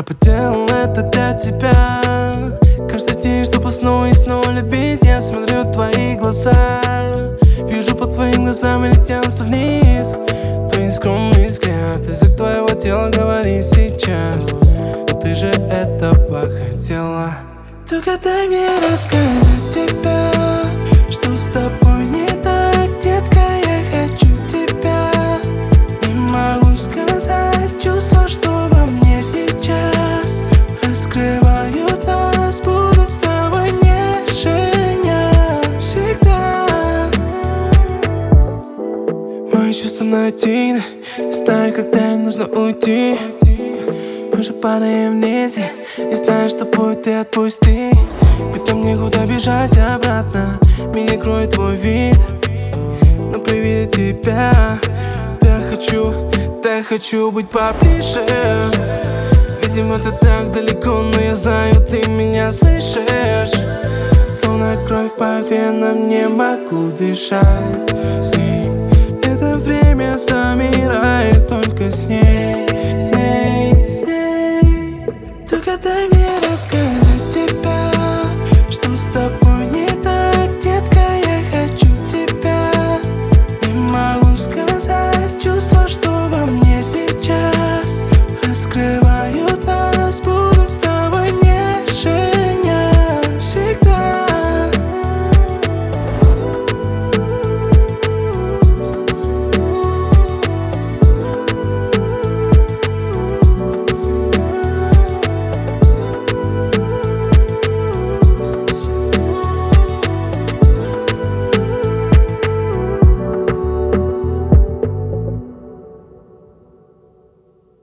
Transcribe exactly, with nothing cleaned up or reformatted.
проделал это для тебя. Каждый день, чтобы снова и снова любить, я смотрю в твои глаза. Вижу по твоим глазам и летелся вниз твой нескромный взгляд. Язык твоего тела говорит сейчас: ты же этого хотела. Только дай мне рассказать тебя, что с тобой не так, детка, я хочу тебя. Не могу сказать чувства, что во мне сейчас раскрывают нас. Буду с тобой нежнее всегда. Мои чувства наводили, знаю, когда нужно уйти. Мы же падаем вниз, не знаю, что будет, ты отпусти. Ведь там некуда бежать обратно, меня кроет твой вид. Но при виде тебя я хочу, я хочу быть поближе. Видимо, ты так далеко, но я знаю, ты меня слышишь. Словно кровь по венам, не могу дышать с ней. Это время замирает только с ней, с ней, с ней. Только дай мне рассказать